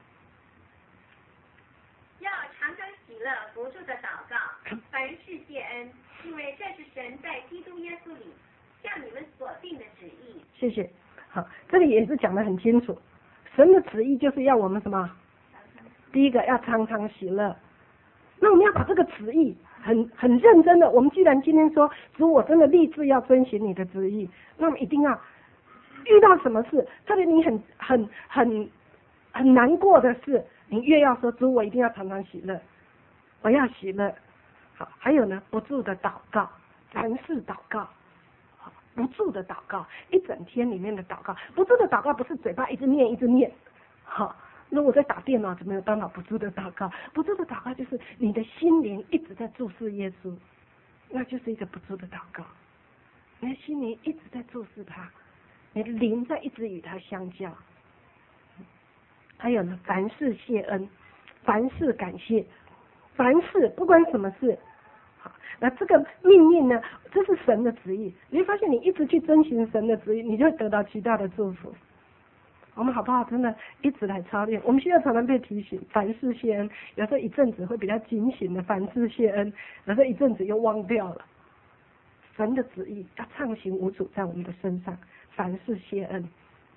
要常常喜乐，不住的祷告，凡事谢恩，因为这是神在基督耶稣里向你们所定的旨意。 谢谢。好，这里也是讲得很清楚，神的旨意就是要我们什么？第一个要常常喜乐。那我们要把这个旨意很很认真的，我们既然今天说主我真的立志要遵循你的旨意，那么一定要遇到什么事，特别你很很很很难过的事，你越要说主我一定要常常喜乐，我要喜乐。好，还有呢，不住的祷告，凡事祷告，好，不住的祷告，一整天里面的祷告，不住的祷告不是嘴巴一直念一直念，好， 如果我在打电脑，就没有办法不住的祷告。不住的祷告就是你的心灵一直在注视耶稣，那就是一个不住的祷告。你的心灵一直在注视他，你的灵在一直与他相交。还有呢，凡事谢恩，凡事感谢，凡事不管什么事。好，那这个命令呢，这是神的旨意。你会发现，你一直去遵循神的旨意，你就会得到极大的祝福。我们好不好？真的一直来操练。我们需要常常被提醒，凡事谢恩。有时候一阵子会比较警醒的凡事谢恩，有时候一阵子又忘掉了。神的旨意要畅行无阻在我们的身上，凡事谢恩。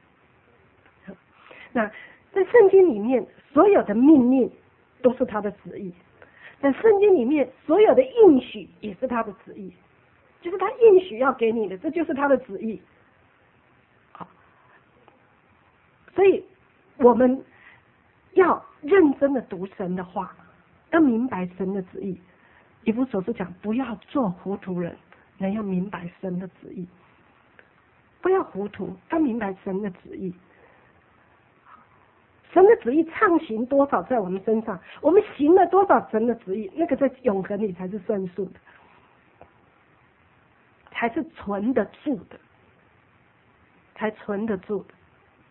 那在圣经里面，所有的命令都是他的旨意；在圣经里面，所有的应许也是他的旨意，就是他应许要给你的，这就是他的旨意。好，所以我们要认真的读神的话，要明白神的旨意。以弗所书讲，不要做糊涂人，人要明白神的旨意。不要糊涂，要明白神的旨意。神的旨意畅行多少在我们身上，我们行了多少神的旨意，那个在永恒里才是算数的，才是存得住的，才存得住的。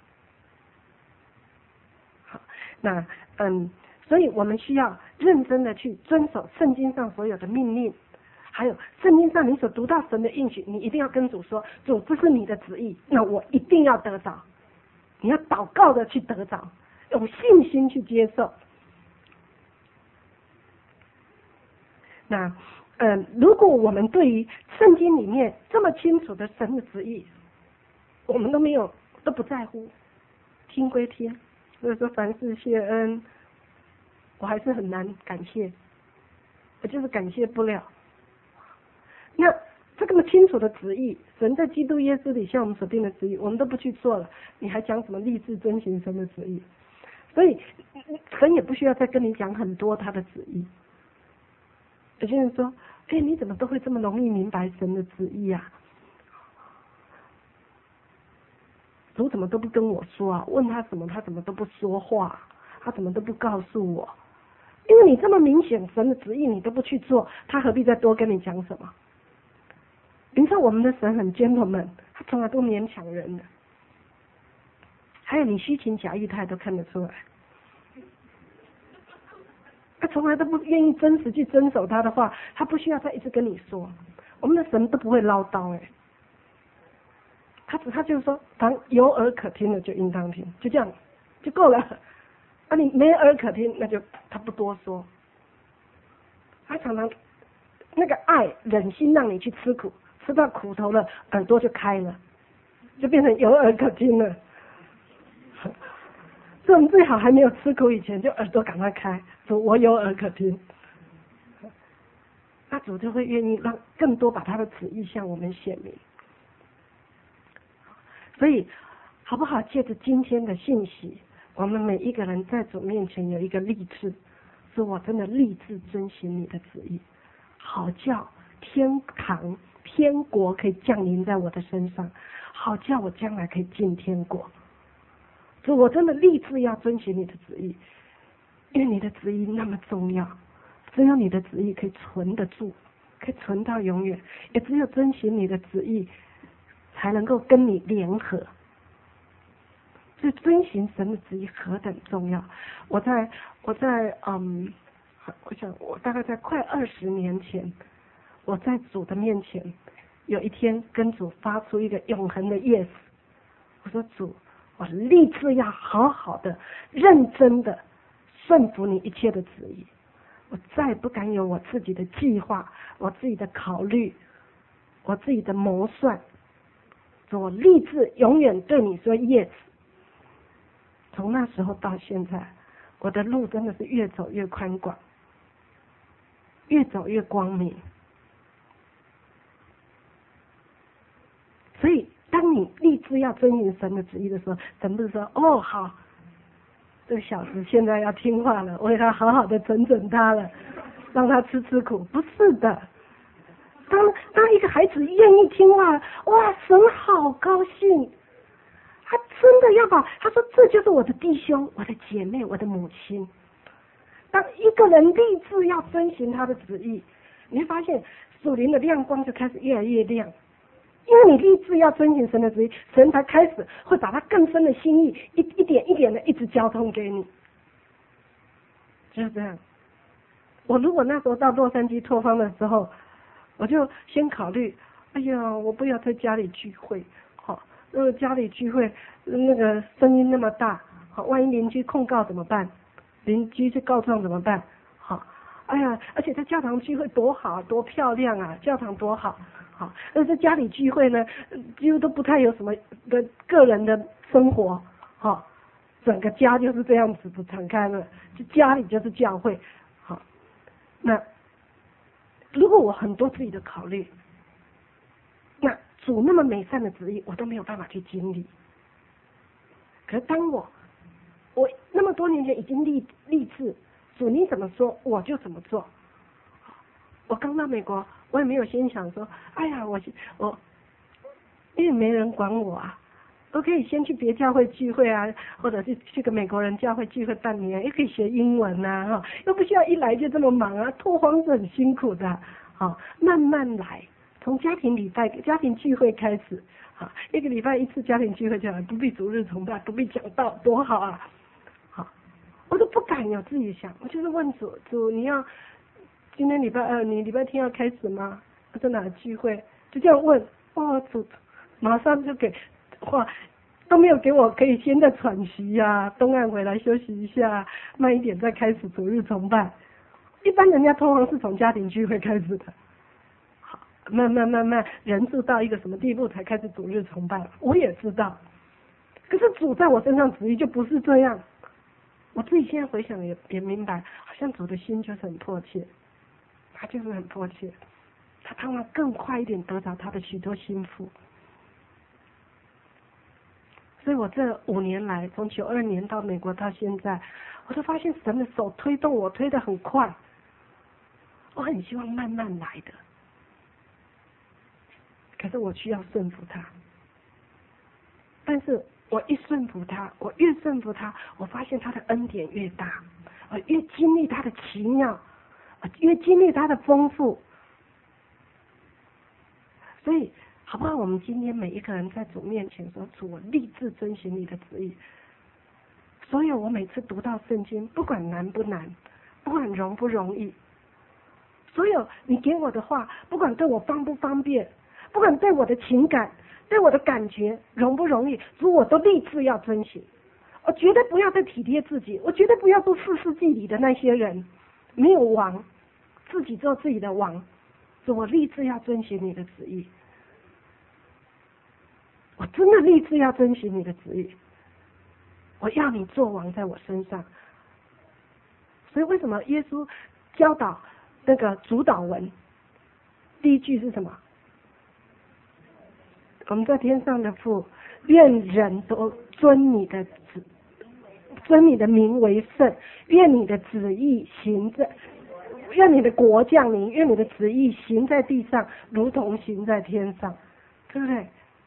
好，那嗯，所以我们需要认真的去遵守圣经上所有的命令，还有圣经上你所读到神的应许，你一定要跟主说，主，这是你的旨意，那我一定要得着。你要祷告的去得着，用信心去接受。那嗯，如果我们对于圣经里面这么清楚的神的旨意，我们都没有都不在乎，听归听，所以说凡事谢恩，我还是很难感谢，我就是感谢不了。那这么清楚的旨意，神在基督耶稣里向我们所定的旨意，我们都不去做了，你还讲什么立志遵行神的旨意？所以神也不需要再跟你讲很多他的旨意。有些人说，哎，你怎么都会这么容易明白神的旨意啊？主怎么都不跟我说啊？问他什么他怎么都不说话，他怎么都不告诉我？因为你这么明显神的旨意你都不去做，他何必再多跟你讲什么？你知道我们的神很 gentleman， 他从来不勉强人的，还有你虚情假意他也都看得出来，他从来都不愿意真实去遵守他的话，他不需要再一直跟你说。我们的神都不会唠叨哎，他只他就是说，凡有耳可听的就应当听，就这样就够了。啊，你没耳可听，那就他不多说。他常常那个爱忍心让你去吃苦，吃到苦头了，耳朵就开了，就变成有耳可听了。所以我们最好还没有吃苦以前，就耳朵赶快开，主我有耳可听。那主就会愿意让更多把他的旨意向我们显明。所以好不好借着今天的信息，我们每一个人在主面前有一个立志，说我真的立志遵行你的旨意，好叫天堂天国可以降临在我的身上，好叫我将来可以进天国。所以我真的立志要遵行你的旨意，因为你的旨意那么重要，只有你的旨意可以存得住，可以存到永远，也只有遵行你的旨意才能够跟你联合。所以遵行神的旨意何等重要。我在我在嗯我想我大概在快二十年前，我在主的面前有一天跟主发出一个永恒的 yes， 我说主，我立志要好好的认真的顺服你一切的旨意，我再不敢有我自己的计划，我自己的考虑，我自己的谋算，我立志永远对你说 yes。 从那时候到现在，我的路真的是越走越宽广，越走越光明。所以当你立志要遵行神的旨意的时候，神不是说哦好，这个小子现在要听话了，我给他好好的整整他了，让他吃吃苦。不是的，当当一个孩子愿意听话，哇，神好高兴， 他真的要把，他说这就是我的弟兄、我的姐妹、我的母亲。当一个人立志要遵行他的旨意，你会发现属灵的亮光就开始越来越亮。因为你立志要遵行神的旨意，神才开始会把他更深的心意一一点一点的一直交通给你。就是这样。我如果那时候到洛杉矶拓荒的时候，我就先考虑，哎呀，我不要在家里聚会，好，那个家里聚会那个声音那么大，好，万一邻居控告怎么办？邻居去告状怎么办？好，哎呀，而且在教堂聚会多好，多漂亮啊，教堂多好。好，而在家里聚会呢，几乎都不太有什么的个人的生活，好，整个家就是这样子不敞开了，就家里就是教会，好，那如果我很多自己的考虑，那主那么美善的旨意我都没有办法去经历。可是当我我那么多年前已经立立志，主你怎么说我就怎么做。我刚到美国，我也没有心想说，哎呀，我我因为没人管我啊，我可以先去别教会聚会啊，或者是去个美国人教会聚会半年，也可以学英文啊，哈，又不需要一来就这么忙啊，拓荒是很辛苦的，好，慢慢来，从家庭礼拜、家庭聚会开始，好，一个礼拜一次家庭聚会就好，不必主日崇拜，不必讲道，多好啊，好，我都不敢有自己想，我就是问主，主你要。今天礼拜二，你礼拜天要开始吗？在哪聚会？就这样问，哦，主，马上就给，哇，都没有给我可以先在喘息呀、啊，东岸回来休息一下，慢一点再开始主日崇拜。一般人家通常是从家庭聚会开始的，好，慢慢慢慢人数到一个什么地步才开始主日崇拜？我也知道，可是主在我身上旨意就不是这样。我自己现在回想也也明白，好像主的心就是很迫切。他就是很迫切，他盼望更快一点得着他的许多心腹。所以我这五年来，从九二年到美国到现在，我都发现神的手推动我推得很快。我很希望慢慢来的，可是我需要顺服他。但是我一顺服他，我越顺服他，我发现他的恩典越大，我越经历他的奇妙。越经历他的丰富，所以好不好？我们今天每一个人在主面前说：“主，我立志遵行你的旨意。”所以我每次读到圣经，不管难不难，不管容不容易，所有你给我的话，不管对我方不方便，不管对我的情感、对我的感觉容不容易，主我都立志要遵行。我绝对不要再体贴自己，我绝对不要做四世纪里的那些人。没有王，自己做自己的王，所以我立志要遵循你的旨意。我真的立志要遵循你的旨意，我要你做王在我身上。所以为什么耶稣教导那个主导文，第一句是什么？我们在天上的父，愿人都尊你的旨。尊你的名为圣，愿你的旨意行在，愿你的国降临，愿你的旨意行在地上，如同行在天上，对不对？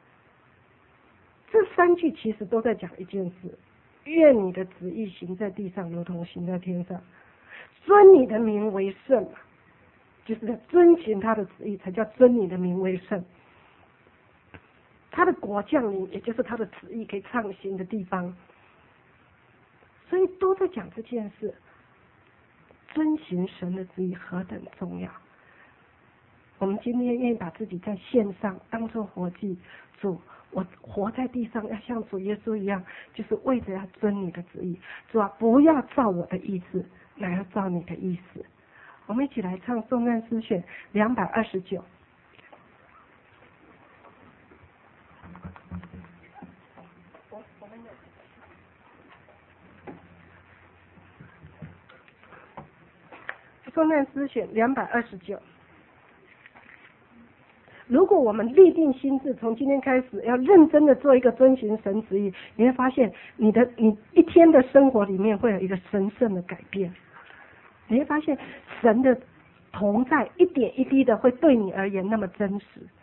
这三句其实都在讲一件事：愿你的旨意行在地上，如同行在天上。尊你的名为圣，就是在遵循他的旨意，才叫尊你的名为圣。他的国降临，也就是他的旨意可以畅行的地方。所以都在讲这件事，遵行神的旨意何等重要。我们今天愿意把自己在线上当作活祭，主，我活在地上要像主耶稣一样，就是为着要遵你的旨意。主啊，不要照我的意思，乃要照你的意思。我们一起来唱颂赞诗选两百二十九。颂赞诗选两百二十九。如果我们立定心志，从今天开始要认真的做一个遵行神旨意，你会发现你的你一天的生活里面会有一个神圣的改变。你会发现神的同在一点一滴的会对你而言那么真实。